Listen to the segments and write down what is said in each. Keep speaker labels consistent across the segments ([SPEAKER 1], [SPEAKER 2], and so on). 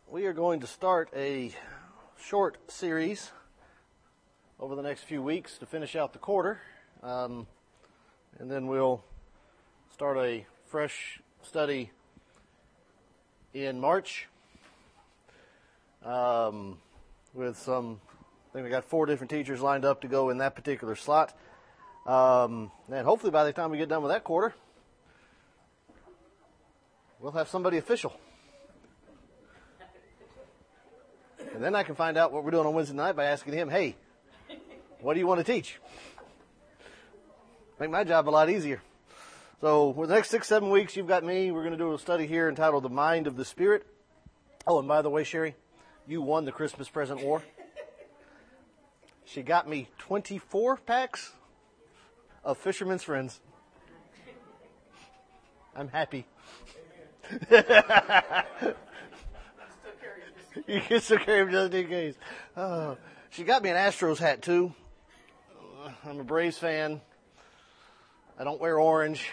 [SPEAKER 1] We are going to start a short series over the next few weeks to finish out the quarter, and then we'll start a fresh study in March with some, I think we got 4 different teachers lined up to go in that particular slot, and hopefully by the time we get done with that quarter, we'll have somebody official. And then I can find out what we're doing on Wednesday night by asking him, hey, what do you want to teach? Make my job a lot easier. So for the next 6-7 weeks, you've got me. We're going to do a study here entitled The Mind of the Spirit. Oh, and by the way, Sherry, you won the Christmas present war. She got me 24 packs of Fisherman's Friends. I'm happy. You can still carry him just in case. She got me an Astros hat, too. I'm a Braves fan. I don't wear orange.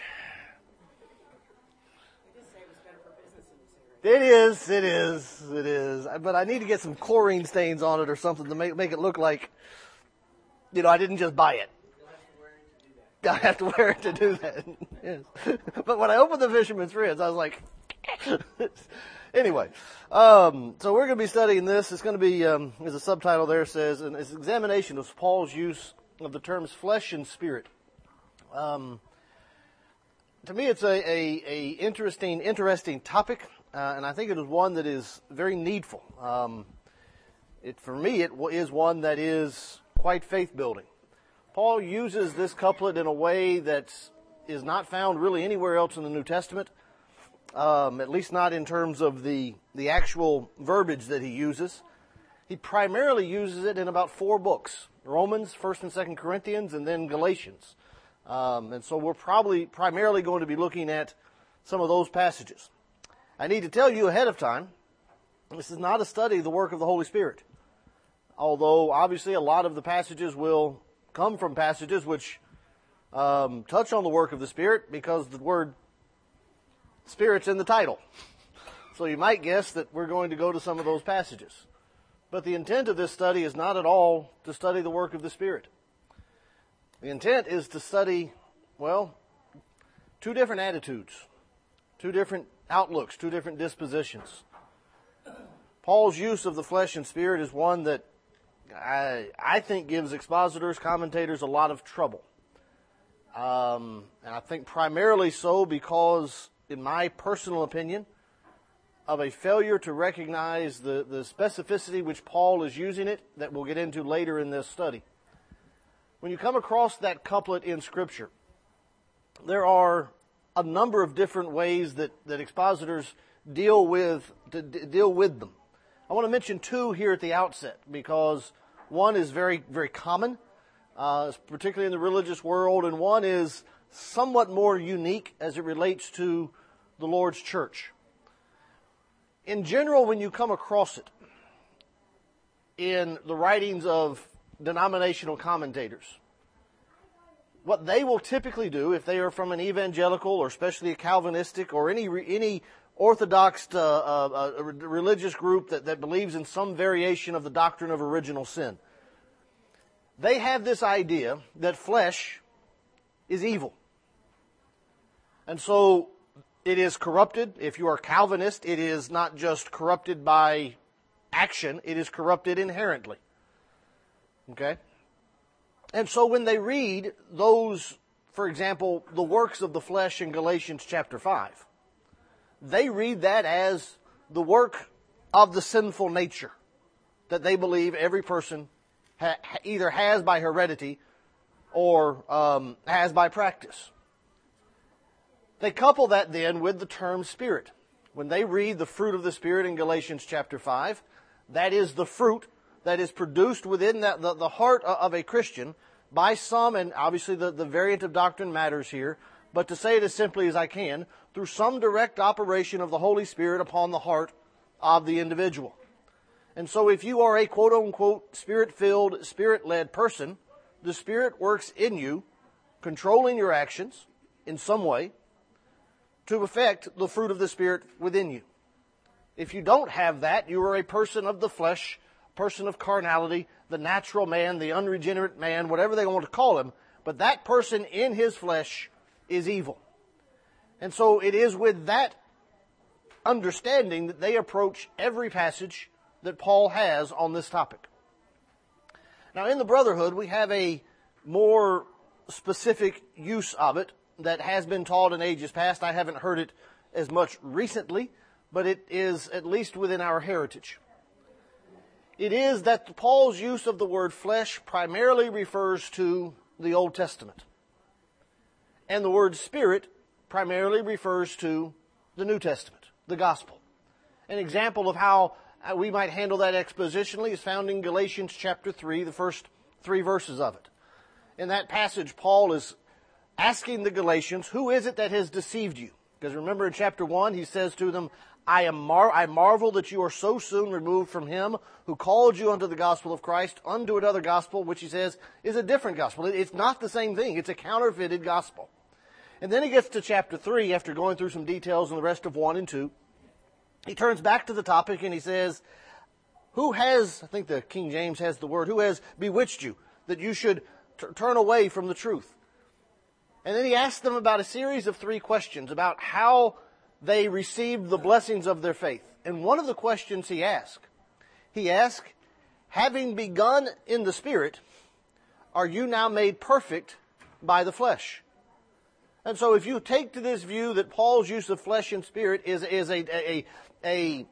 [SPEAKER 1] It is. But I need to get some chlorine stains on it or something to make it look like, I didn't just buy it. I have to wear it to do that. Yes. But when I opened the Fisherman's Friends, I was like... Anyway, so we're going to be studying this. It's going to be, as the subtitle there says, an examination of Paul's use of the terms flesh and spirit. To me, it's a interesting topic, and I think it is one that is very needful. For me, it is one that is quite faith-building. Paul uses this couplet in a way that is not found really anywhere else in the New Testament. At least not in terms of the actual verbiage that he uses. He primarily uses it in about 4 books: Romans, 1st and 2nd Corinthians, and then Galatians. And so we're primarily going to be looking at some of those passages. I need to tell you ahead of time, this is not a study of the work of the Holy Spirit. Although, obviously, a lot of the passages will come from passages which touch on the work of the Spirit, because the word Spirit's in the title. So you might guess that we're going to go to some of those passages. But the intent of this study is not at all to study the work of the Spirit. The intent is to study, 2 different attitudes, 2 different outlooks, 2 different dispositions. Paul's use of the flesh and spirit is one that I think gives expositors, commentators a lot of trouble. And I think primarily so because, in my personal opinion, of a failure to recognize the specificity which Paul is using it, that we'll get into later in this study. When you come across that couplet in Scripture, there are a number of different ways that expositors deal with them. I want to mention 2 here at the outset, because one is very, very common, particularly in the religious world, and one is somewhat more unique as it relates to the Lord's church. In general, when you come across it in the writings of denominational commentators, what they will typically do, if they are from an evangelical or especially a Calvinistic or any orthodox religious group that believes in some variation of the doctrine of original sin, they have this idea that flesh is evil. And so it is corrupted. If you are Calvinist, it is not just corrupted by action, it is corrupted inherently. Okay? And so when they read those, for example, the works of the flesh in Galatians chapter 5, they read that as the work of the sinful nature that they believe every person either has by heredity or has by practice. They couple that then with the term Spirit. When they read the fruit of the Spirit in Galatians chapter 5, that is the fruit that is produced within the heart of a Christian by some, and obviously the variant of doctrine matters here, but to say it as simply as I can, through some direct operation of the Holy Spirit upon the heart of the individual. And so if you are a quote-unquote Spirit-filled, Spirit-led person, the Spirit works in you, controlling your actions in some way, to affect the fruit of the Spirit within you. If you don't have that, you are a person of the flesh, person of carnality, the natural man, the unregenerate man, whatever they want to call him. But that person in his flesh is evil. And so it is with that understanding that they approach every passage that Paul has on this topic. Now, in the Brotherhood, we have a more specific use of it that has been taught in ages past. I haven't heard it as much recently, but it is at least within our heritage. It is that Paul's use of the word flesh primarily refers to the Old Testament. And the word spirit primarily refers to the New Testament, the gospel. An example of how we might handle that expositionally is found in Galatians chapter 3, the first 3 verses of it. In that passage, Paul is asking the Galatians, who is it that has deceived you? Because remember in chapter 1, he says to them, I marvel that you are so soon removed from him who called you unto the gospel of Christ, unto another gospel, which he says is a different gospel. It's not the same thing. It's a counterfeited gospel. And then he gets to chapter 3, after going through some details in the rest of 1 and 2. He turns back to the topic and he says, who has, I think the King James has the word, who has bewitched you that you should turn away from the truth? And then he asks them about a series of 3 questions about how they received the blessings of their faith. And one of the questions he asked, having begun in the Spirit, are you now made perfect by the flesh? And so if you take to this view that Paul's use of flesh and spirit is a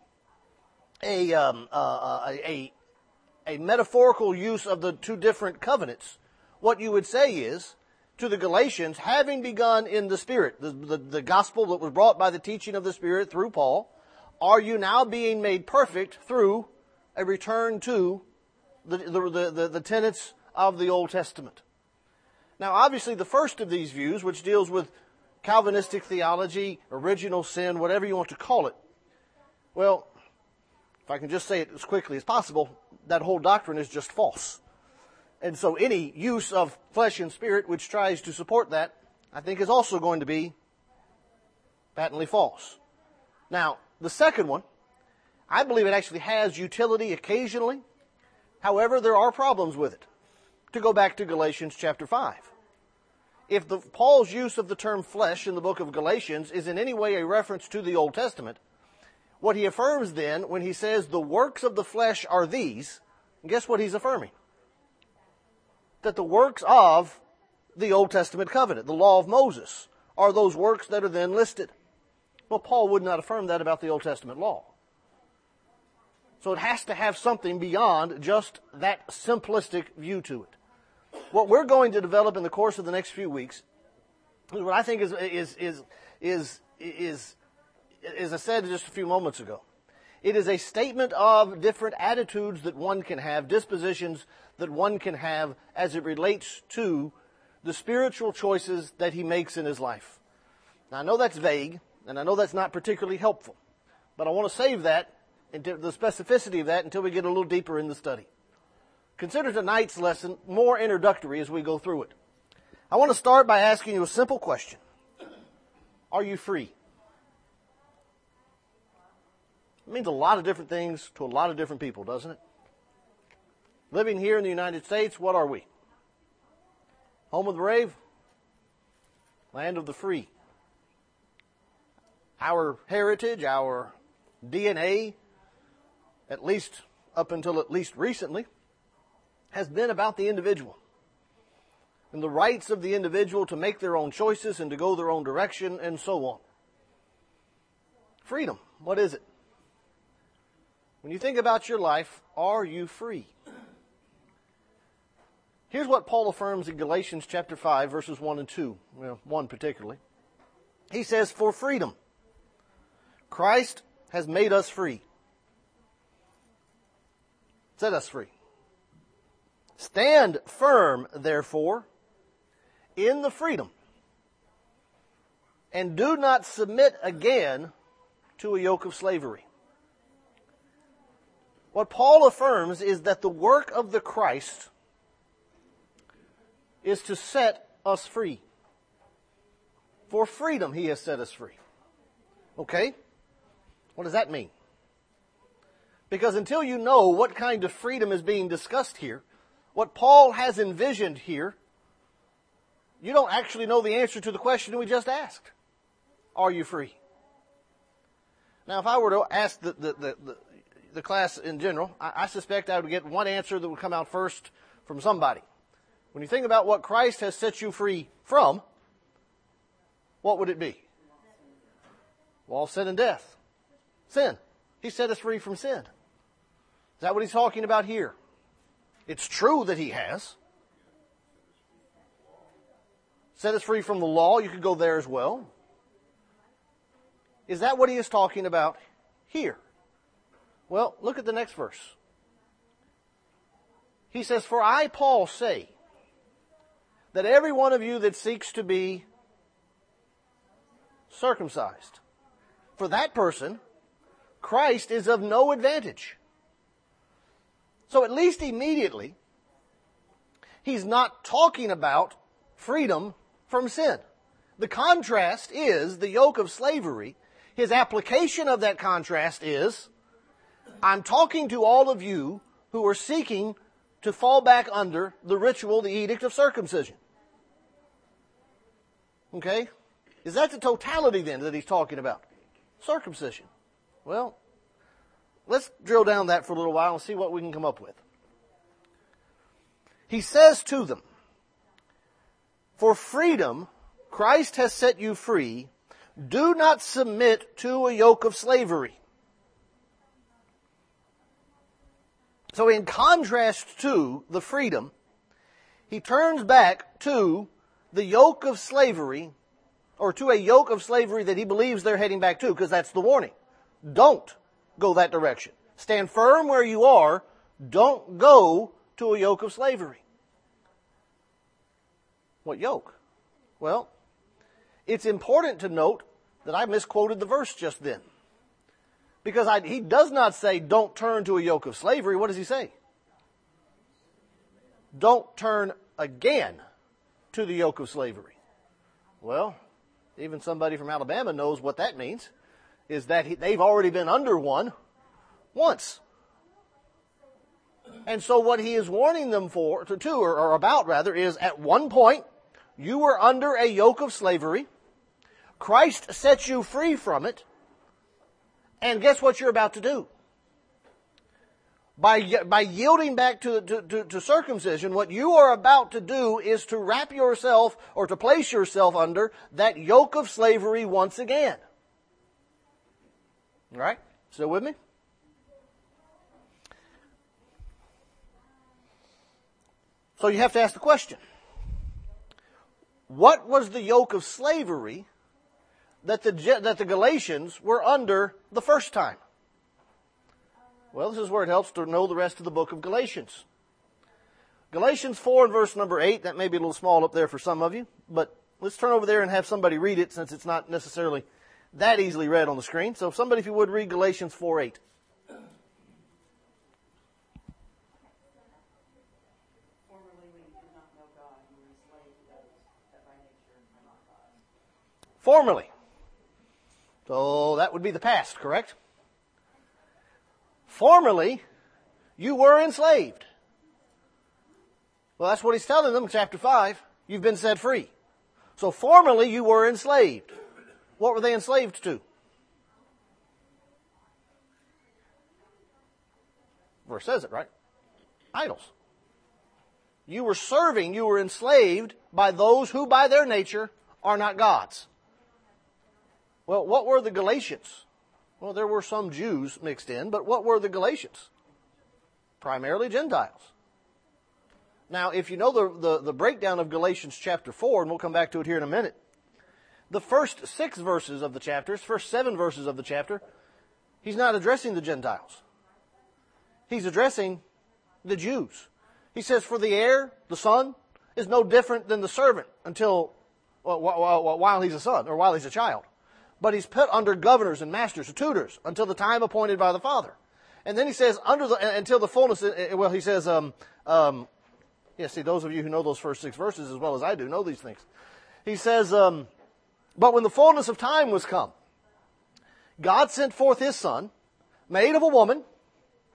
[SPEAKER 1] metaphorical use of the 2 different covenants, what you would say is, to the Galatians, having begun in the Spirit, the gospel that was brought by the teaching of the Spirit through Paul, are you now being made perfect through a return to the tenets of the Old Testament? Now, obviously, the first of these views, which deals with Calvinistic theology, original sin, whatever you want to call it, well, if I can just say it as quickly as possible, that whole doctrine is just false. And so any use of flesh and spirit which tries to support that, I think is also going to be patently false. Now, the second one, I believe it actually has utility occasionally. However, there are problems with it. To go back to Galatians chapter 5. If Paul's use of the term flesh in the book of Galatians is in any way a reference to the Old Testament, what he affirms then when he says the works of the flesh are these, guess what he's affirming? That the works of the Old Testament covenant, the law of Moses, are those works that are then listed. Well, Paul would not affirm that about the Old Testament law. So it has to have something beyond just that simplistic view to it. What we're going to develop in the course of the next few weeks is what I think is as I said just a few moments ago. It is a statement of different attitudes that one can have, dispositions that one can have as it relates to the spiritual choices that he makes in his life. Now, I know that's vague, and I know that's not particularly helpful, but I want to save that, the specificity of that, until we get a little deeper in the study. Consider tonight's lesson more introductory as we go through it. I want to start by asking you a simple question. Are you free? It means a lot of different things to a lot of different people, doesn't it? Living here in the United States, what are we? Home of the brave? Land of the free. Our heritage, our DNA, at least up until at least recently, has been about the individual and the rights of the individual to make their own choices and to go their own direction and so on. Freedom, what is it? When you think about your life, are you free? Here's what Paul affirms in Galatians chapter 5, verses 1 and 2. Well, 1 particularly. He says, for freedom, Christ has made us free. Set us free. Stand firm, therefore, in the freedom, and do not submit again to a yoke of slavery. What Paul affirms is that the work of the Christ is to set us free. For freedom, he has set us free. Okay? What does that mean? Because until you know what kind of freedom is being discussed here, what Paul has envisioned here, you don't actually know the answer to the question we just asked. Are you free? Now, if I were to ask the class in general, I suspect I would get one answer that would come out first from somebody. When you think about what Christ has set you free from, what would it be? Well, sin and death. Sin. He set us free from sin. Is that what he's talking about here? It's true that he has. Set us free from the law. You could go there as well. Is that what he is talking about here? Well, look at the next verse. He says, "For I, Paul, say that every one of you that seeks to be circumcised, for that person, Christ is of no advantage." So at least immediately, he's not talking about freedom from sin. The contrast is the yoke of slavery. His application of that contrast is, I'm talking to all of you who are seeking to fall back under the ritual, the edict of circumcision. Okay? Is that the totality then that he's talking about? Circumcision. Well, let's drill down that for a little while and see what we can come up with. He says to them, "For freedom, Christ has set you free. Do not submit to a yoke of slavery." So in contrast to the freedom, he turns back to the yoke of slavery, or to a yoke of slavery that he believes they're heading back to, because that's the warning. Don't go that direction. Stand firm where you are. Don't go to a yoke of slavery. What yoke? Well, it's important to note that I misquoted the verse just then. Because he does not say, don't turn to a yoke of slavery. What does he say? Don't turn again to the yoke of slavery. Well, even somebody from Alabama knows what that means, is that they've already been under one once. And so what he is warning them or about rather, is at one point, you were under a yoke of slavery. Christ set you free from it. And guess what you're about to do? By yielding back to circumcision, what you are about to do is to wrap yourself or to place yourself under that yoke of slavery once again. All right? Still with me? So you have to ask the question. What was the yoke of slavery that the Galatians were under the first time? Well, this is where it helps to know the rest of the book of Galatians. Galatians 4 and verse number 8, that may be a little small up there for some of you, but let's turn over there and have somebody read it since it's not necessarily that easily read on the screen. So somebody, if you would, read Galatians 4:8. Formerly. So that would be the past, correct? Formerly, you were enslaved. Well, that's what he's telling them in chapter 5. You've been set free. So formerly, you were enslaved. What were they enslaved to? Verse says it, right? Idols. You were enslaved by those who by their nature are not gods. Well, what were the Galatians? Well, there were some Jews mixed in, but what were the Galatians? Primarily Gentiles. Now, if you know the breakdown of Galatians chapter 4, and we'll come back to it here in a minute, the first 6 verses of the chapters, first 7 verses of the chapter, he's not addressing the Gentiles. He's addressing the Jews. He says, for the heir, the son, is no different than the servant while he's a son or while he's a child. But he's put under governors and masters or tutors until the time appointed by the Father. And then he says, until the fullness, he says, see, those of you who know those first 6 verses as well as I do know these things. He says, but when the fullness of time was come, God sent forth his Son, made of a woman,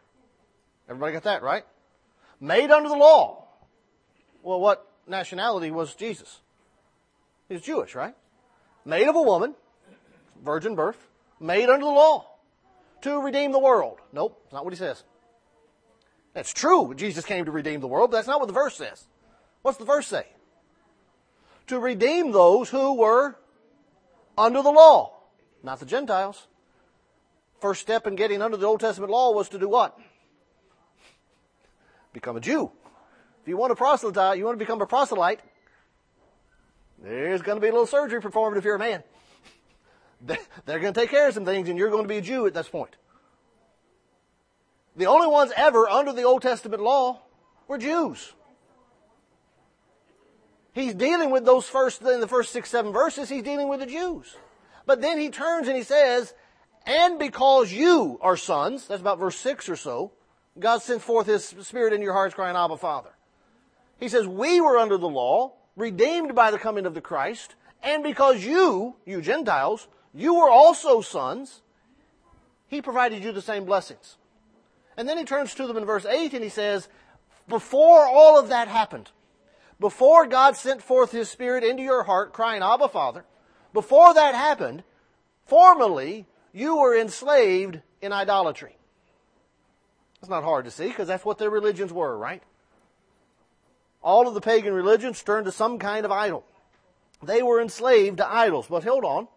[SPEAKER 1] Everybody got that, right? Made under the law. Well, what nationality was Jesus? He was Jewish, right? Made of a woman, virgin birth, made under the law to redeem the world. Nope, that's not what he says. That's true. Jesus came to redeem the world, but that's not what the verse says. What's the verse say? To redeem those who were under the law, not the Gentiles. First step in getting under the Old Testament law was to do what? Become a Jew. If you want to proselyte, you want to become a proselyte, there's going to be a little surgery performed if you're a man. They're going to take care of some things, and you're going to be a Jew at this point. The only ones ever under the Old Testament law were Jews. He's dealing with those in the first 6, 7 verses, he's dealing with the Jews. But then he turns and he says, and because you are sons, that's about verse 6 or so, God sent forth His Spirit in your hearts crying, Abba, Father. He says, we were under the law, redeemed by the coming of the Christ, and because you Gentiles, you were also sons, He provided you the same blessings. And then he turns to them in verse 8 and he says, before all of that happened, before God sent forth His Spirit into your heart, crying, Abba, Father, before that happened, formerly you were enslaved in idolatry. It's not hard to see because that's what their religions were, right? All of the pagan religions turned to some kind of idol. They were enslaved to idols. But hold on.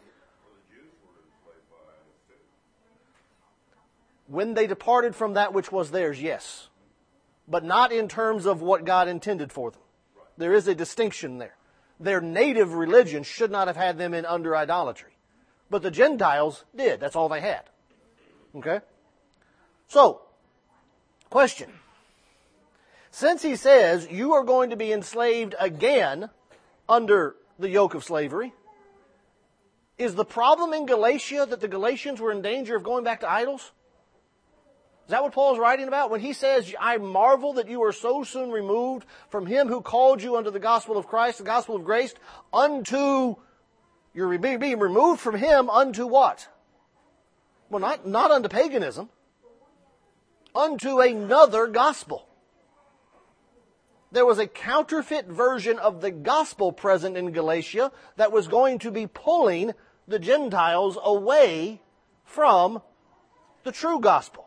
[SPEAKER 1] When they departed from that which was theirs, yes. But not in terms of what God intended for them. There is a distinction there. Their native religion should not have had them in under idolatry. But the Gentiles did. That's all they had. Okay? So, question. Since he says you are going to be enslaved again under the yoke of slavery, is the problem in Galatia that the Galatians were in danger of going back to idols? Is that what Paul's writing about? When he says, I marvel that you are so soon removed from Him who called you unto the gospel of Christ, the gospel of grace, unto, you're being removed from Him unto what? Well, not unto paganism. Unto another gospel. There was a counterfeit version of the gospel present in Galatia that was going to be pulling the Gentiles away from the true gospel.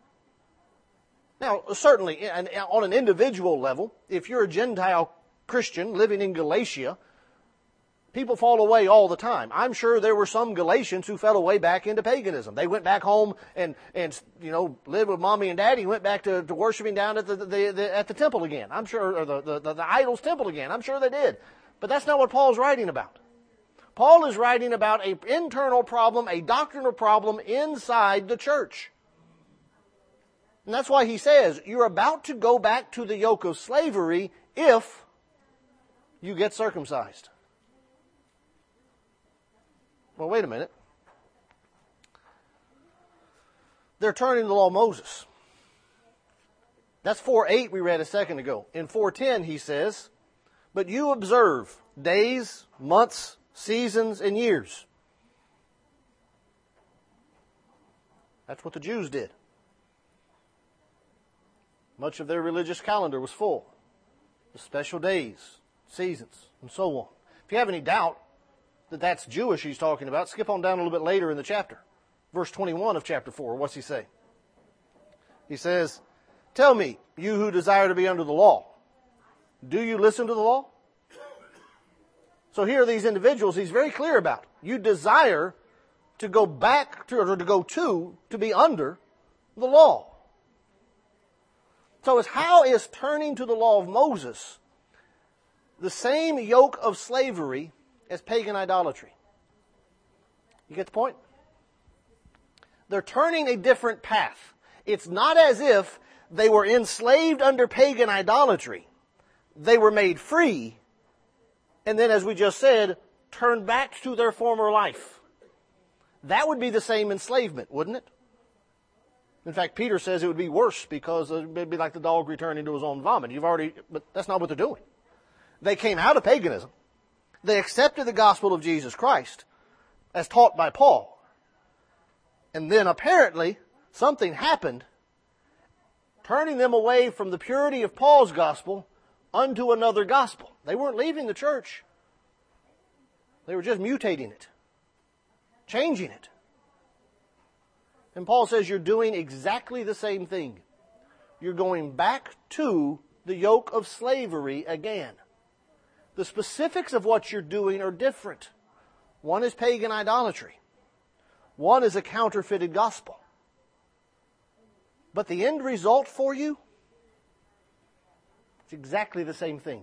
[SPEAKER 1] Now, certainly, on an individual level, if you're a Gentile Christian living in Galatia, people fall away all the time. I'm sure there were some Galatians who fell away back into paganism. They went back home and lived with mommy and daddy, went back to worshiping down at the temple again. I'm sure, or the idol's temple again. I'm sure they did. But that's not what Paul's writing about. Paul is writing about an internal problem, a doctrinal problem inside the church. And that's why he says, you're about to go back to the yoke of slavery if you get circumcised. Well, wait a minute. They're turning the law of Moses. That's 4:8 we read a second ago. In 4:10 he says, but you observe days, months, seasons, and years. That's what the Jews did. Much of their religious calendar was full. The special days, seasons, and so on. If you have any doubt that that's Jewish he's talking about, skip on down a little bit later in the chapter. Verse 21 of chapter 4, what's he say? He says, tell me, you who desire to be under the law, do you listen to the law? So here are these individuals he's very clear about. You desire to go back to, or to be under the law. So how is turning to the law of Moses the same yoke of slavery as pagan idolatry? You get the point? They're turning a different path. It's not as if they were enslaved under pagan idolatry. They were made free, and then, as we just said, turned back to their former life. That would be the same enslavement, wouldn't it? In fact, Peter says it would be worse because it would be like the dog returning to his own vomit. But that's not what they're doing. They came out of paganism. They accepted the gospel of Jesus Christ as taught by Paul. And then apparently something happened turning them away from the purity of Paul's gospel unto another gospel. They weren't leaving the church. They were just mutating it, changing it. And Paul says you're doing exactly the same thing. You're going back to the yoke of slavery again. The specifics of what you're doing are different. One is pagan idolatry. One is a counterfeited gospel. But the end result for you, it's exactly the same thing.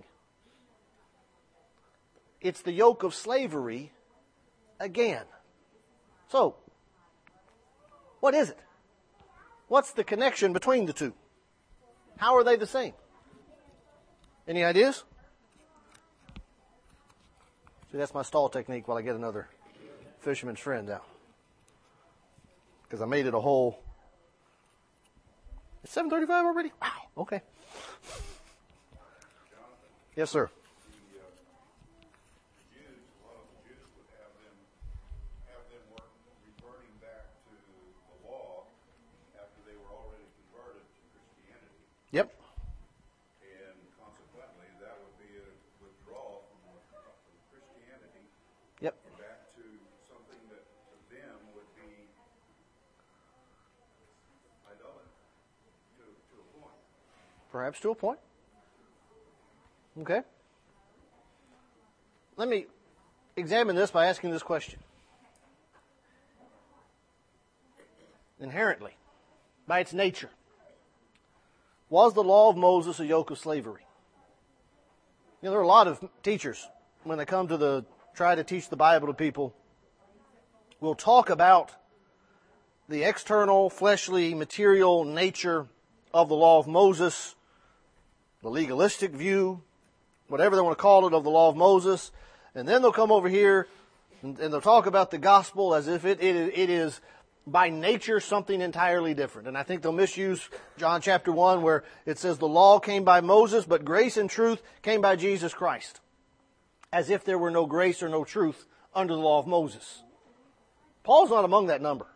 [SPEAKER 1] It's the yoke of slavery again. So, what is it? What's the connection between the two? How are they the same? Any ideas? See, that's my stall technique while I get another fisherman's friend out. Because I made it a whole... It's 7:35 already? Wow, okay. Yes, sir. Yep.
[SPEAKER 2] And consequently, that would be a withdrawal from Christianity.
[SPEAKER 1] Yep.
[SPEAKER 2] Back to something that to them would be idolatry to a point.
[SPEAKER 1] Perhaps to a point. Okay. Let me examine this by asking this question. Inherently, by its nature, was the law of Moses a yoke of slavery? You know, there are a lot of teachers, when they come to try to teach the Bible to people, will talk about the external, fleshly, material nature of the law of Moses, the legalistic view, whatever they want to call it, of the law of Moses, and then they'll come over here and they'll talk about the gospel as if it is by nature something entirely different. And I think they'll misuse John chapter 1 where it says the law came by Moses, but grace and truth came by Jesus Christ. As if there were no grace or no truth under the law of Moses. Paul's not among that number.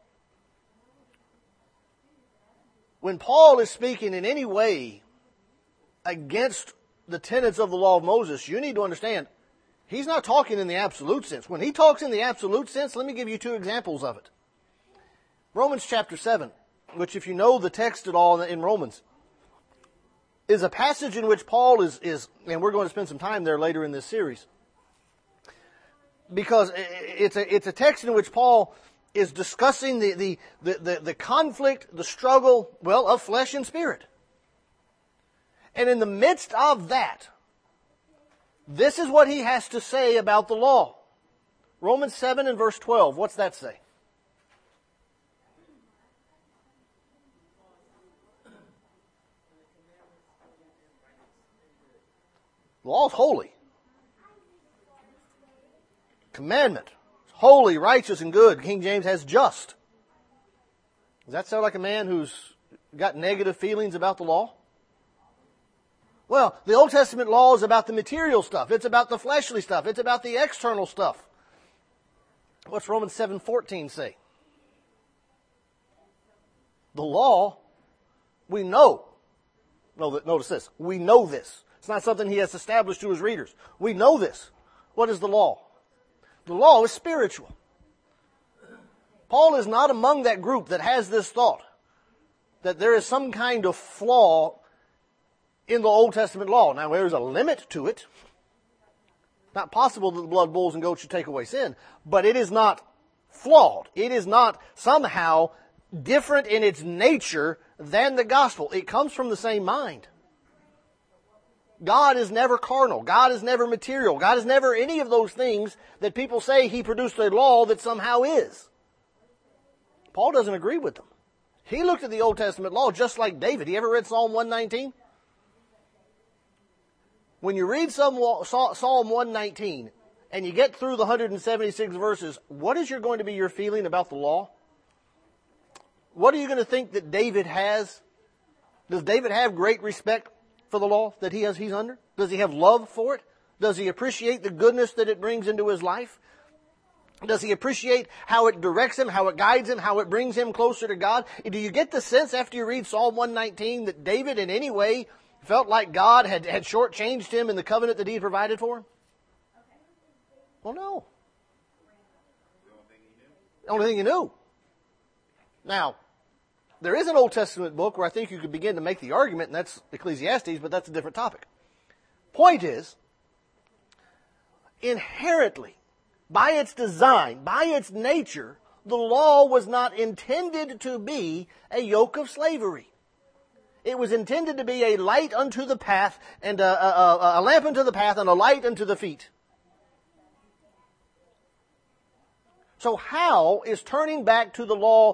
[SPEAKER 1] When Paul is speaking in any way against the tenets of the law of Moses, you need to understand, he's not talking in the absolute sense. When he talks in the absolute sense, let me give you two examples of it. Romans chapter 7, which if you know the text at all in Romans, is a passage in which Paul is, and we're going to spend some time there later in this series, because it's a text in which Paul is discussing the conflict, the struggle, of flesh and spirit. And in the midst of that, this is what he has to say about the law. Romans 7 and verse 12, what's that say? The law is holy. Commandment. It's holy, righteous, and good. King James has just. Does that sound like a man who's got negative feelings about the law? Well, the Old Testament law is about the material stuff. It's about the fleshly stuff. It's about the external stuff. What's Romans 7:14 say? The law, we know. Notice this. We know this. It's not something he has established to his readers. We know this. What is the law? The law is spiritual. Paul is not among that group that has this thought that there is some kind of flaw in the Old Testament law. Now, there's a limit to it. Not possible that the blood of bulls and goats should take away sin, but it is not flawed. It is not somehow different in its nature than the gospel. It comes from the same mind. God is never carnal. God is never material. God is never any of those things that people say he produced a law that somehow is. Paul doesn't agree with them. He looked at the Old Testament law just like David. You ever read Psalm 119? When you read Psalm 119 and you get through the 176 verses, what is going to be your feeling about the law? What are you going to think that David has? Does David have great respect for the law that he's under? Does he have love for it? Does he appreciate the goodness that it brings into his life? Does he appreciate how it directs him, how it guides him, how it brings him closer to God? Do you get the sense after you read Psalm 119 that David in any way felt like God had shortchanged him in the covenant that he had provided for him? Well, no. The only thing he knew. Now, there is an Old Testament book where I think you could begin to make the argument, and that's Ecclesiastes, but that's a different topic. Point is, inherently, by its design, by its nature, the law was not intended to be a yoke of slavery. It was intended to be a light unto the path, and a lamp unto the path, and a light unto the feet. So how is turning back to the law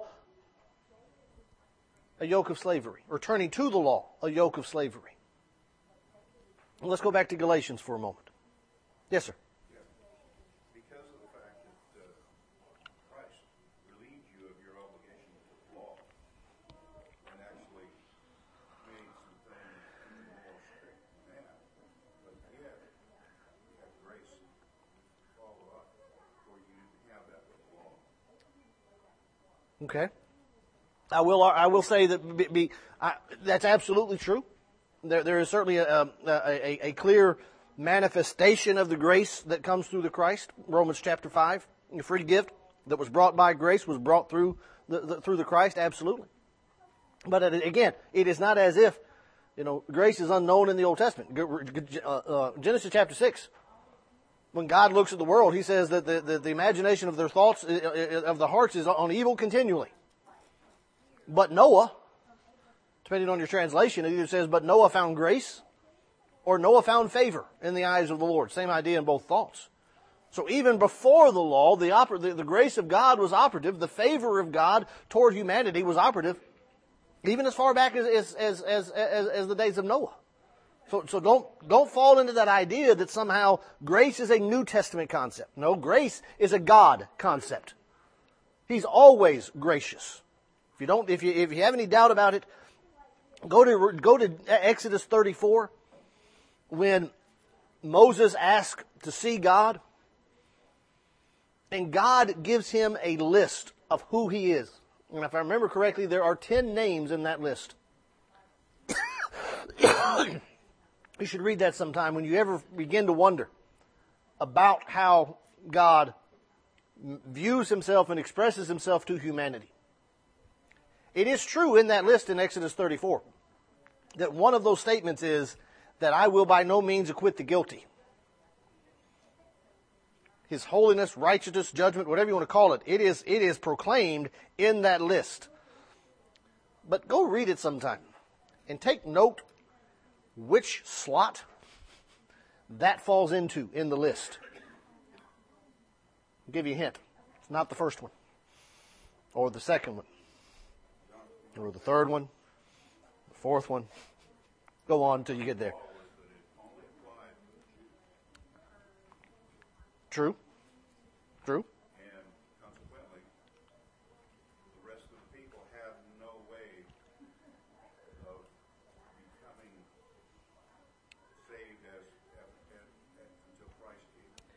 [SPEAKER 1] a yoke of slavery? Or turning to the law a yoke of slavery? Well, let's go back to Galatians for a moment. Yes, sir.
[SPEAKER 2] Because of the fact that Christ relieved you of your obligation to the law and actually made some things more strict than that, but yet you have grace to follow up where you have that with the law.
[SPEAKER 1] Okay. I will say that that's absolutely true. There is certainly a clear manifestation of the grace that comes through the Christ. Romans chapter 5, the free gift that was brought by grace was brought through the Christ, absolutely. But again, it is not as if, grace is unknown in the Old Testament. Genesis chapter 6, when God looks at the world, he says that the imagination of their thoughts, of the hearts, is on evil continually. But Noah, depending on your translation, it either says, but Noah found grace, or Noah found favor in the eyes of the Lord. Same idea in both thoughts. So even before the law, the grace of God was operative. The favor of God toward humanity was operative, even as far back as the days of Noah. So don't fall into that idea that somehow grace is a New Testament concept. No, grace is a God concept. He's always gracious. If you have any doubt about it, go to Exodus 34, when Moses asked to see God, and God gives him a list of who he is. And if I remember correctly, there are 10 names in that list. You should read that sometime when you ever begin to wonder about how God views himself and expresses himself to humanity. It is true in that list in Exodus 34 that one of those statements is that I will by no means acquit the guilty. His holiness, righteousness, judgment, whatever you want to call it, it is proclaimed in that list. But go read it sometime and take note which slot that falls into in the list. I'll give you a hint. It's not the first one, or the second one, or the third one, the fourth one. Go on until you get there. True.
[SPEAKER 2] And consequently, the rest of the people have no way of becoming saved until Christ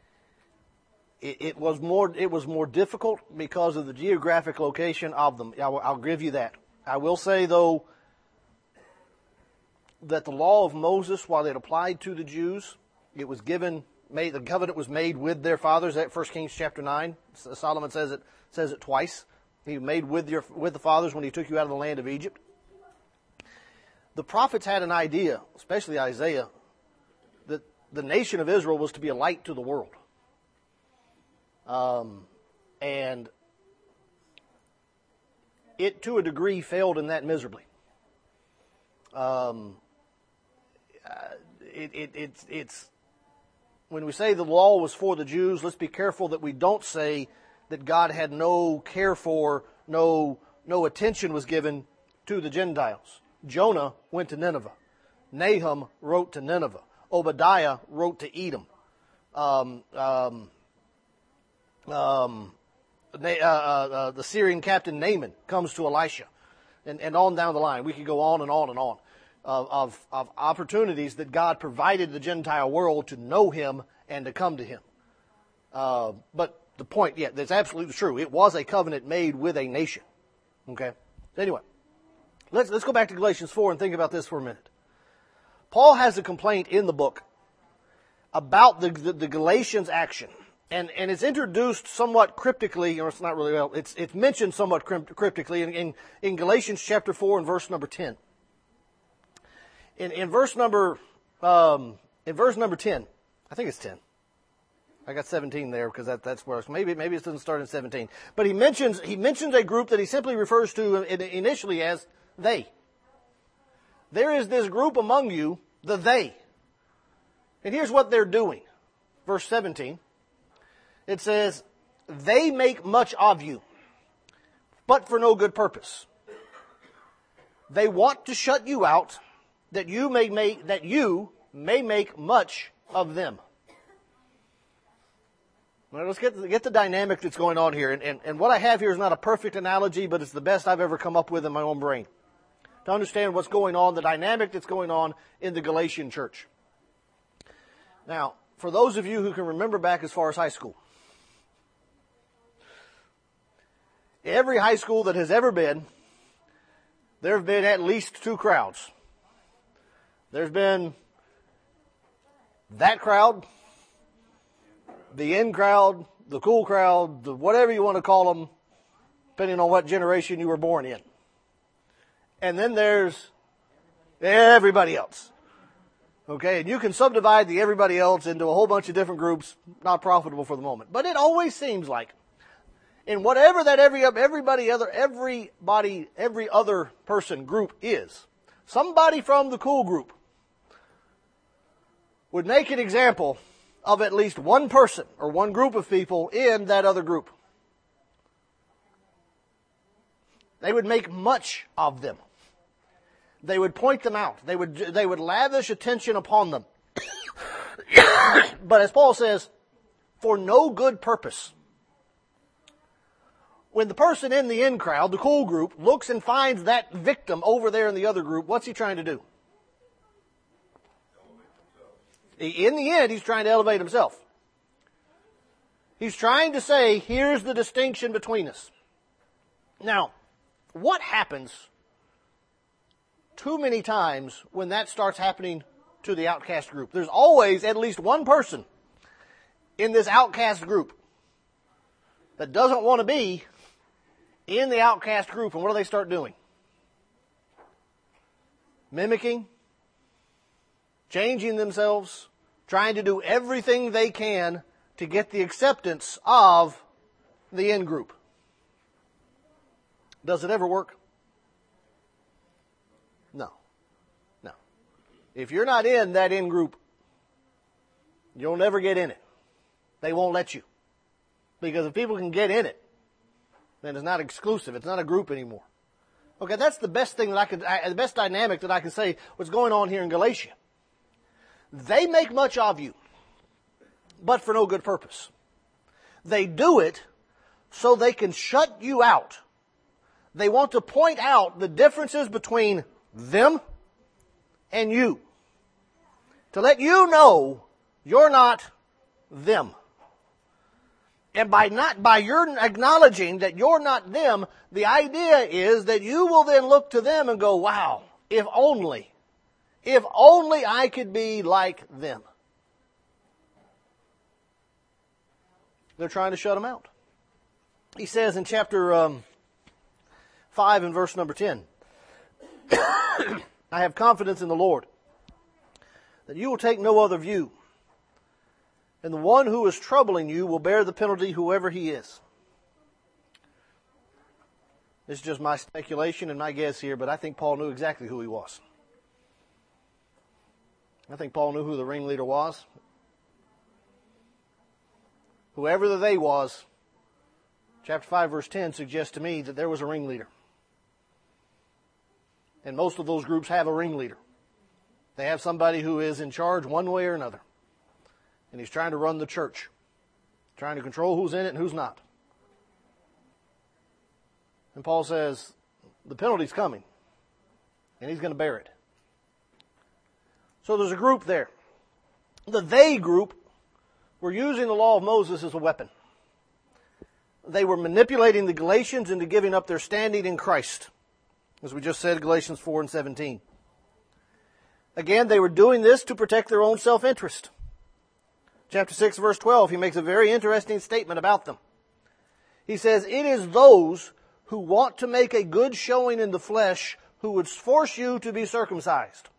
[SPEAKER 2] came.
[SPEAKER 1] It was more difficult because of the geographic location of them. I'll give you that. I will say, though, that the law of Moses, while it applied to the Jews, it was the covenant was made with their fathers. At 1 Kings chapter 9, Solomon says it twice. He made with the fathers when he took you out of the land of Egypt. The prophets had an idea, especially Isaiah, that the nation of Israel was to be a light to the world. And it, to a degree, failed in that miserably. It's when we say the law was for the Jews, let's be careful that we don't say that God had no care for, no attention was given to the Gentiles. Jonah went to Nineveh. Nahum wrote to Nineveh. Obadiah wrote to Edom. The Syrian captain Naaman comes to Elisha, and on down the line. We could go on and on and on of opportunities that God provided the Gentile world to know Him and to come to Him. But the point, yeah, that's absolutely true. It was a covenant made with a nation. Okay? Anyway, let's go back to Galatians 4 and think about this for a minute. Paul has a complaint in the book about the Galatians' action. And it's introduced somewhat cryptically, or it's not really, well, it's mentioned somewhat cryptically in Galatians chapter 4 and verse number 10. In verse number 10, I think it's 10. I got 17 there because that's where maybe it doesn't start in 17. But he mentions a group that he simply refers to initially as they. There is this group among you, the they. And here's what they're doing. Verse 17. It says, they make much of you, but for no good purpose. They want to shut you out, that you may make much of them. Well, let's get the dynamic that's going on here. And what I have here is not a perfect analogy, but it's the best I've ever come up with in my own brain to understand what's going on, the dynamic that's going on in the Galatian church. Now, for those of you who can remember back as far as high school, every high school that has ever been, there have been at least two crowds. There's been that crowd, the in crowd, the cool crowd, the whatever you want to call them, depending on what generation you were born in. And then there's everybody else. Okay, and you can subdivide the everybody else into a whole bunch of different groups, not profitable for the moment. But it always seems like, in whatever that every other person group is, somebody from the cool group would make an example of at least one person or one group of people in that other group. They would make much of them. They would point them out. They would lavish attention upon them. But as Paul says, for no good purpose. When the person in the in crowd, the cool group, looks and finds that victim over there in the other group, what's he trying to do? In the end, he's trying to elevate himself. He's trying to say, here's the distinction between us. Now, what happens too many times when that starts happening to the outcast group? There's always at least one person in this outcast group that doesn't want to be in the outcast group. And what do they start doing? Mimicking, changing themselves, trying to do everything they can to get the acceptance of the in group. Does it ever work? No. No. If you're not in that in group, you'll never get in it. They won't let you. Because if people can get in it, then it's not exclusive. It's not a group anymore. Okay, that's the best thing the best dynamic that I can say what's going on here in Galatia. They make much of you, but for no good purpose. They do it so they can shut you out. They want to point out the differences between them and you. To let you know you're not them. And by your acknowledging that you're not them, the idea is that you will then look to them and go, wow, if only I could be like them. They're trying to shut them out. He says in chapter 5 and verse number 10, I have confidence in the Lord that you will take no other view, and the one who is troubling you will bear the penalty, whoever he is. This is just my speculation and my guess here, but I think Paul knew exactly who he was. I think Paul knew who the ringleader was. Whoever the they was, chapter 5 verse 10 suggests to me that there was a ringleader. And most of those groups have a ringleader. They have somebody who is in charge one way or another. And he's trying to run the church. Trying to control who's in it and who's not. And Paul says, the penalty's coming. And he's going to bear it. So there's a group there. The they group were using the law of Moses as a weapon. they were manipulating the Galatians into giving up their standing in Christ, as we just said, Galatians 4 and 17. Again, they were doing this to protect their own self-interest. Chapter 6, verse 12, he makes a very interesting statement about them. He says, "It is those who want to make a good showing in the flesh who would force you to be circumcised."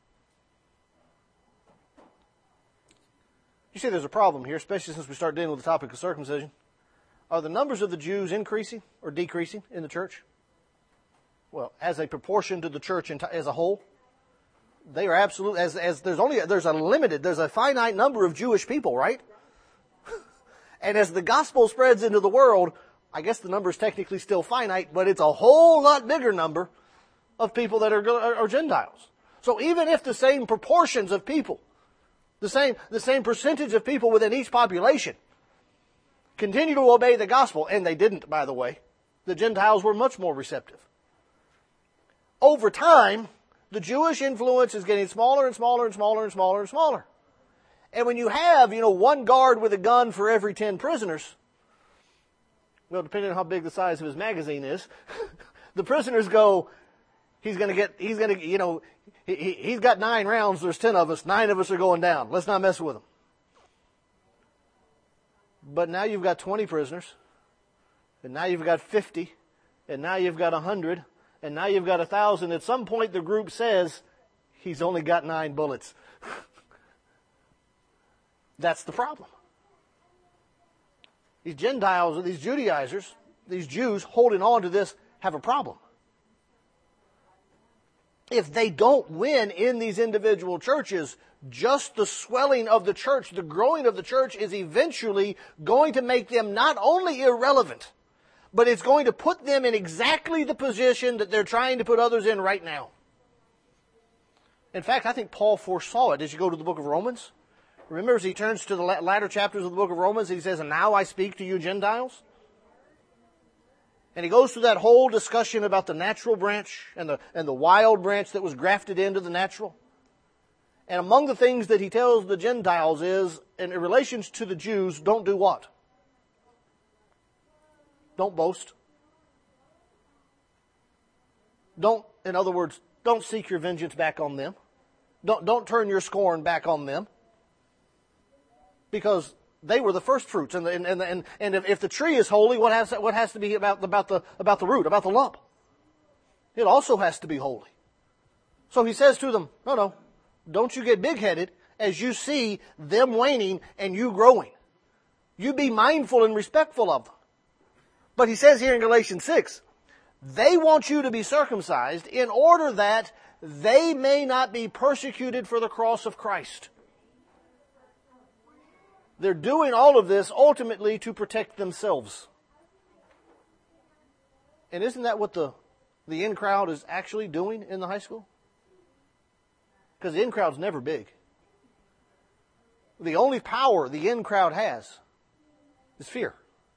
[SPEAKER 1] You see there's a problem here, especially since we start dealing with the topic of circumcision. Are the numbers of the Jews increasing or decreasing in the church? Well, as a proportion to the church as a whole, they are absolute. As there's a finite number of Jewish people, right? And as the gospel spreads into the world, I guess the number is technically still finite, but it's a whole lot bigger number of people that are Gentiles. So even if the same proportions of people, the same percentage of people within each population continue to obey the gospel, and they didn't, by the way, the Gentiles were much more receptive. Over time, the Jewish influence is getting smaller and smaller and smaller and smaller and smaller. And when you have, one guard with a gun for every 10 prisoners, well, depending on how big the size of his magazine is, the prisoners go, he's got 9 rounds, there's 10 of us, 9 of us are going down. Let's not mess with him. But now you've got 20 prisoners, and now you've got 50, and now you've got 100, and now you've got 1,000. At some point the group says, he's only got 9 bullets. That's the problem. These Gentiles, these Judaizers, these Jews holding on to this have a problem. If they don't win in these individual churches, just the swelling of the church, the growing of the church is eventually going to make them not only irrelevant, but it's going to put them in exactly the position that they're trying to put others in right now. In fact, I think Paul foresaw it as you go to the book of Romans. Remember, as he turns to the latter chapters of the book of Romans, he says, "And now I speak to you Gentiles." And he goes through that whole discussion about the natural branch and the wild branch that was grafted into the natural. And among the things that he tells the Gentiles is, in relation to the Jews, don't do what? Don't boast. In other words, don't seek your vengeance back on them. Don't turn your scorn back on them. Because they were the first fruits, and if the tree is holy, what has to be about the root, about the lump? It also has to be holy. So he says to them, no, don't you get big-headed as you see them waning and you growing. You be mindful and respectful of them. But he says here in Galatians 6, they want you to be circumcised in order that they may not be persecuted for the cross of Christ. They're doing all of this ultimately to protect themselves. And isn't that what the in crowd is actually doing in the high school? Because the in crowd's never big. The only power the in crowd has is fear.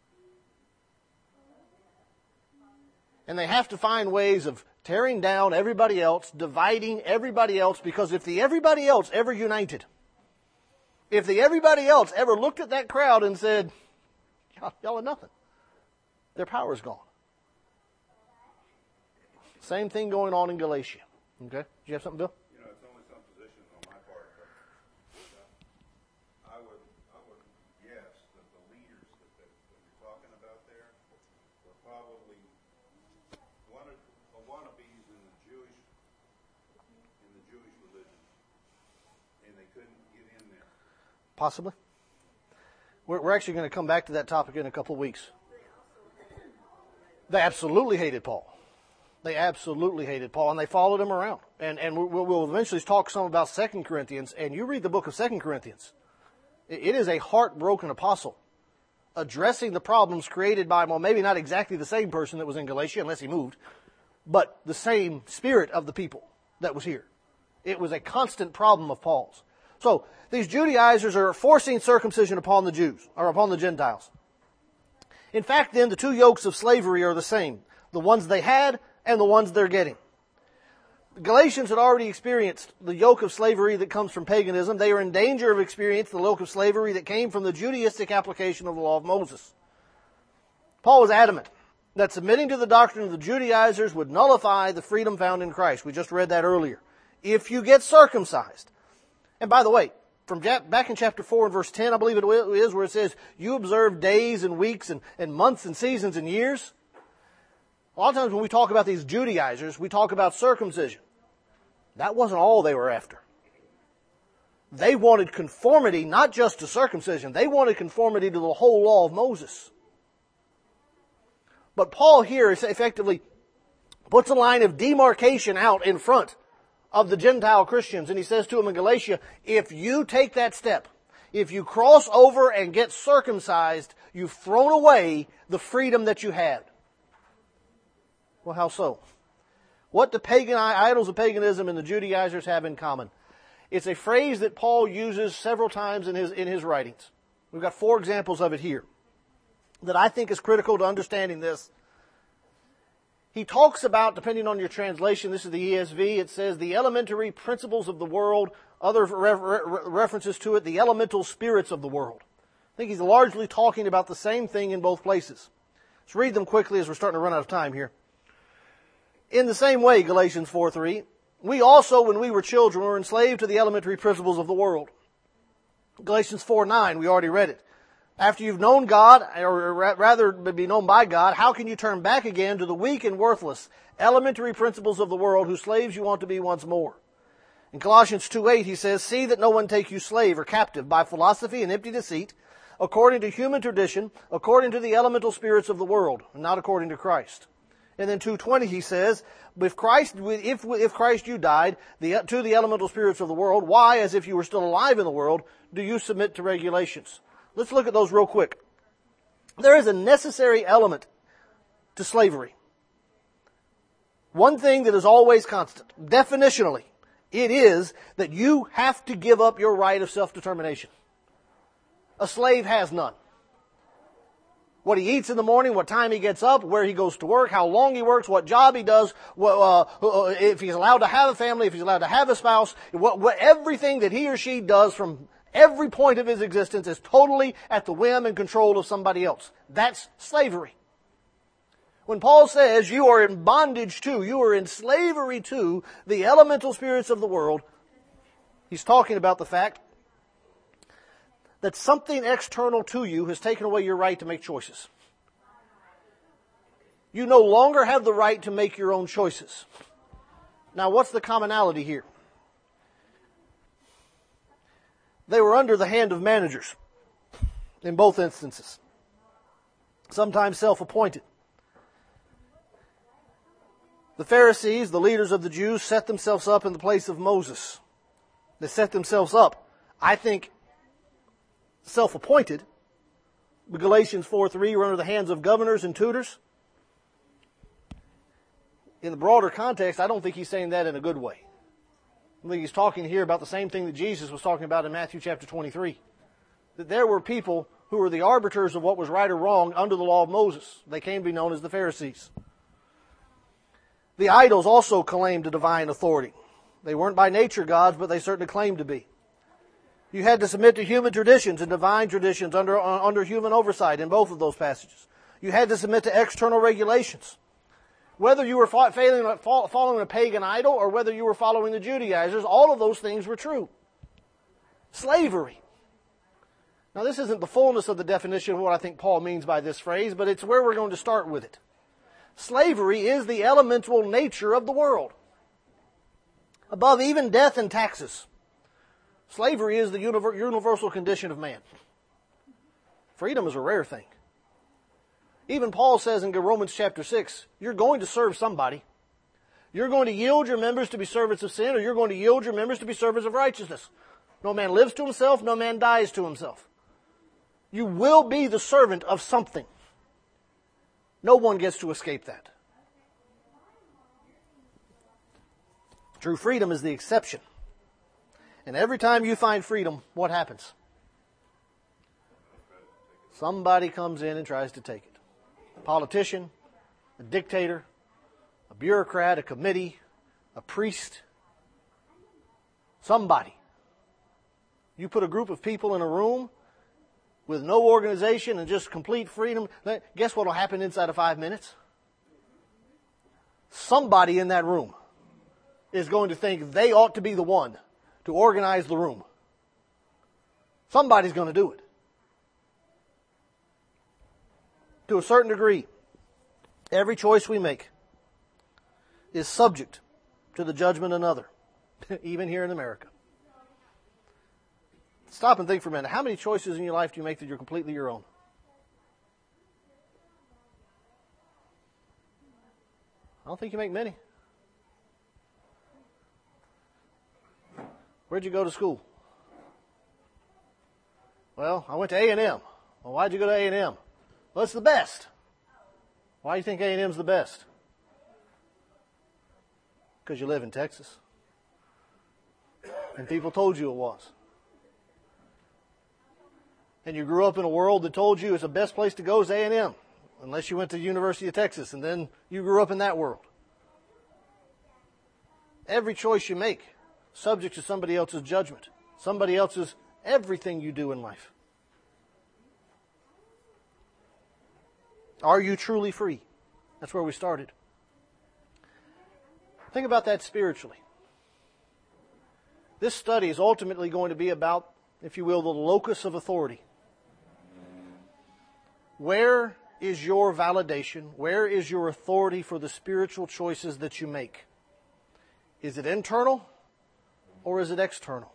[SPEAKER 1] And they have to find ways of tearing down everybody else, dividing everybody else, because if the everybody else ever united, if the everybody else ever looked at that crowd and said, y'all are nothing, their power is gone. Same thing going on in Galatia. Okay? Do you have something, Bill?
[SPEAKER 2] It's only some positions on my part, but I would guess that the leaders that you're talking about there were probably wannabes in the Jewish religion, and they couldn't get in there.
[SPEAKER 1] Possibly. We're actually going to come back to that topic in a couple of weeks. They absolutely hated Paul. They absolutely hated Paul, and they followed him around. And we'll eventually talk some about 2 Corinthians, and you read the book of 2 Corinthians. It is a heartbroken apostle addressing the problems created by, well, maybe not exactly the same person that was in Galatia, unless he moved, but the same spirit of the people that was here. It was a constant problem of Paul's. So, these Judaizers are forcing circumcision upon the Jews, or upon the Gentiles. In fact, then, the two yokes of slavery are the same. The ones they had and the ones they're getting. The Galatians had already experienced the yoke of slavery that comes from paganism. They are in danger of experiencing the yoke of slavery that came from the Judaistic application of the law of Moses. Paul was adamant that submitting to the doctrine of the Judaizers would nullify the freedom found in Christ. We just read that earlier. If you get circumcised. And by the way, from back in chapter 4 and verse 10, I believe it is, where it says, you observe days and weeks and months and seasons and years. A lot of times when we talk about these Judaizers, we talk about circumcision. That wasn't all they were after. They wanted conformity not just to circumcision. They wanted conformity to the whole law of Moses. But Paul here effectively puts a line of demarcation out in front of the Gentile Christians. And he says to them in Galatia, if you take that step, if you cross over and get circumcised, you've thrown away the freedom that you had. Well, how so? What do pagan idols of paganism and the Judaizers have in common? It's a phrase that Paul uses several times in his writings. We've got 4 examples of it here that I think is critical to understanding this. He talks about, depending on your translation, this is the ESV, it says the elementary principles of the world, other references to it, the elemental spirits of the world. I think he's largely talking about the same thing in both places. Let's read them quickly as we're starting to run out of time here. In the same way, Galatians 4:3, we also, when we were children, were enslaved to the elementary principles of the world. Galatians 4:9, we already read it. After you've known God, or rather be known by God, how can you turn back again to the weak and worthless elementary principles of the world whose slaves you want to be once more? In Colossians 2:8 he says, see that no one take you slave or captive by philosophy and empty deceit, according to human tradition, according to the elemental spirits of the world, and not according to Christ. And then 2:20 he says, if Christ you died to the elemental spirits of the world, why, as if you were still alive in the world, do you submit to regulations? Let's look at those real quick. There is a necessary element to slavery. One thing that is always constant, definitionally, it is that you have to give up your right of self-determination. A slave has none. What he eats in the morning, what time he gets up, where he goes to work, how long he works, what job he does, if he's allowed to have a family, if he's allowed to have a spouse, everything that he or she does from every point of his existence is totally at the whim and control of somebody else. That's slavery. When Paul says you are in bondage to, you are in slavery to the elemental spirits of the world, he's talking about the fact that something external to you has taken away your right to make choices. You no longer have the right to make your own choices. Now, what's the commonality here? They were under the hand of managers in both instances, sometimes self-appointed. The Pharisees, the leaders of the Jews, set themselves up in the place of Moses. They set themselves up, I think, self-appointed. Galatians 4:3 were under the hands of governors and tutors. In the broader context, I don't think he's saying that in a good way. I think he's talking here about the same thing that Jesus was talking about in Matthew chapter 23. That there were people who were the arbiters of what was right or wrong under the law of Moses. They came to be known as the Pharisees. The idols also claimed a divine authority. They weren't by nature gods, but they certainly claimed to be. You had to submit to human traditions and divine traditions under human oversight in both of those passages. You had to submit to external regulations. Whether you were following a pagan idol or whether you were following the Judaizers, all of those things were true. Slavery. Now, this isn't the fullness of the definition of what I think Paul means by this phrase, but it's where we're going to start with it. Slavery is the elemental nature of the world. Above even death and taxes, slavery is the universal condition of man. Freedom is a rare thing. Even Paul says in Romans chapter 6, you're going to serve somebody. You're going to yield your members to be servants of sin, or you're going to yield your members to be servants of righteousness. No man lives to himself, no man dies to himself. You will be the servant of something. No one gets to escape that. True freedom is the exception. And every time you find freedom, what happens? Somebody comes in and tries to take it. A politician, a dictator, a bureaucrat, a committee, a priest. Somebody. You put a group of people in a room, with no organization and just complete freedom, guess what will happen inside of 5 minutes? Somebody in that room is going to think they ought to be the one to organize the room. Somebody's going to do it. To a certain degree, every choice we make is subject to the judgment of another, even here in America. Stop and think for a minute. How many choices in your life do you make that you're completely your own? I don't think you make many. Where'd you go to school? Well, I went to A&M. Well, why'd you go to A&M? Well, it's the best. Why do you think A&M's the best? Because you live in Texas. And people told you it was. And you grew up in a world that told you it's the best place to go is A&M. Unless you went to the University of Texas, and then you grew up in that world. Every choice you make, subject to somebody else's judgment. Somebody else's everything you do in life. Are you truly free? That's where we started. Think about that spiritually. This study is ultimately going to be about, if you will, the locus of authority. Where is your validation? Where is your authority for the spiritual choices that you make? Is it internal or is it external?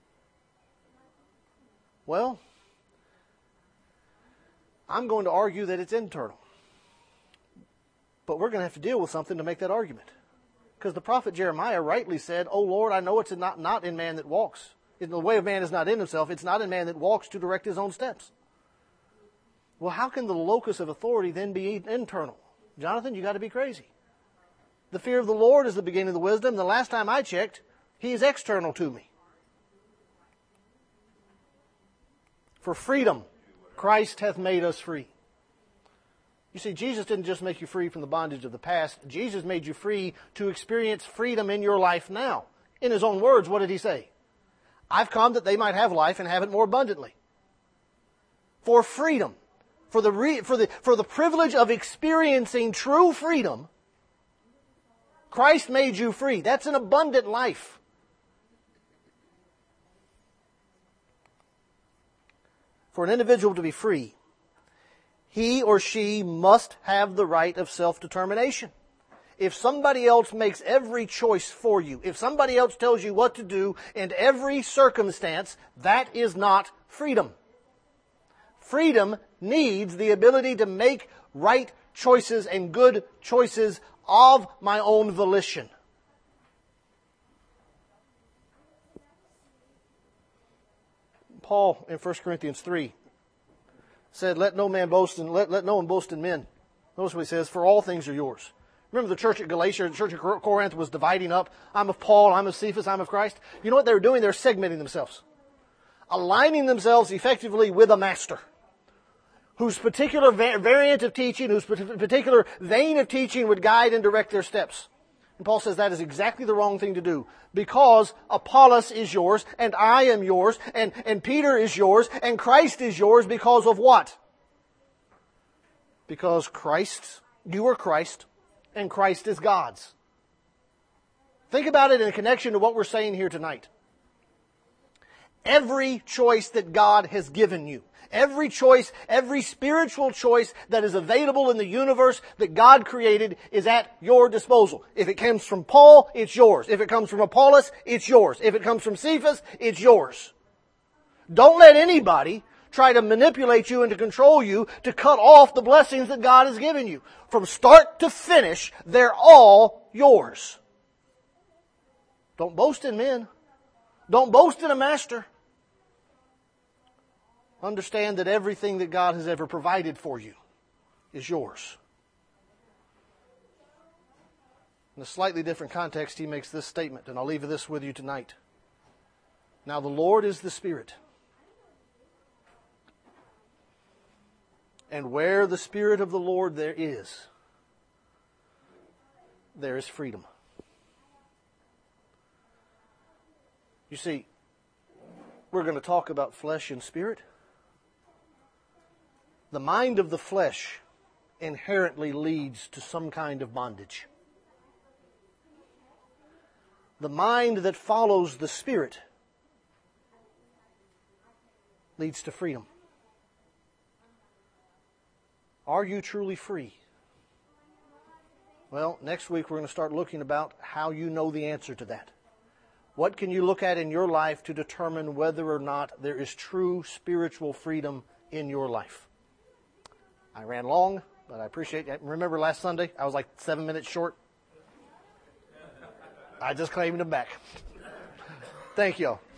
[SPEAKER 1] Well, I'm going to argue that it's internal. But we're going to have to deal with something to make that argument. Because the prophet Jeremiah rightly said, "O Lord, I know it's not in man that walks. The way of man is not in himself. It's not in man that walks to direct his own steps." Well, how can the locus of authority then be internal? Jonathan, you got to be crazy. The fear of the Lord is the beginning of the wisdom. The last time I checked, He is external to me. For freedom, Christ hath made us free. You see, Jesus didn't just make you free from the bondage of the past. Jesus made you free to experience freedom in your life now. In His own words, what did He say? I've come that they might have life and have it more abundantly. For freedom. For the privilege of experiencing true freedom, Christ made you free. That's an abundant life. For an individual to be free, he or she must have the right of self-determination. If somebody else makes every choice for you, if somebody else tells you what to do in every circumstance, that is not freedom. Freedom needs the ability to make right choices and good choices of my own volition. Paul in 1 Corinthians 3 said, let no man boast in, let no one boast in men. Notice what he says, for all things are yours. Remember the church at Galatia, the church at Corinth was dividing up. I'm of Paul, I'm of Cephas, I'm of Christ. You know what they were doing? They were segmenting themselves. Aligning themselves effectively with a master. Whose particular variant of teaching, whose particular vein of teaching would guide and direct their steps. And Paul says that is exactly the wrong thing to do. Because Apollos is yours, and I am yours, and Peter is yours, and Christ is yours because of what? Because Christ, you are Christ, and Christ is God's. Think about it in connection to what we're saying here tonight. Every choice that God has given you, every choice, every spiritual choice that is available in the universe that God created is at your disposal. If it comes from Paul, it's yours. If it comes from Apollos, it's yours. If it comes from Cephas, it's yours. Don't let anybody try to manipulate you and to control you to cut off the blessings that God has given you. From start to finish, they're all yours. Don't boast in men. Don't boast in a master. Understand that everything that God has ever provided for you is yours. In a slightly different context, he makes this statement, and I'll leave this with you tonight. Now the Lord is the Spirit. And where the Spirit of the Lord there is freedom. You see, we're going to talk about flesh and spirit. The mind of the flesh inherently leads to some kind of bondage. The mind that follows the Spirit leads to freedom. Are you truly free? Well, next week we're going to start looking about how you know the answer to that. What can you look at in your life to determine whether or not there is true spiritual freedom in your life? I ran long, but I appreciate it. Remember last Sunday, I was like 7 minutes short? I just claimed them back. Thank you all.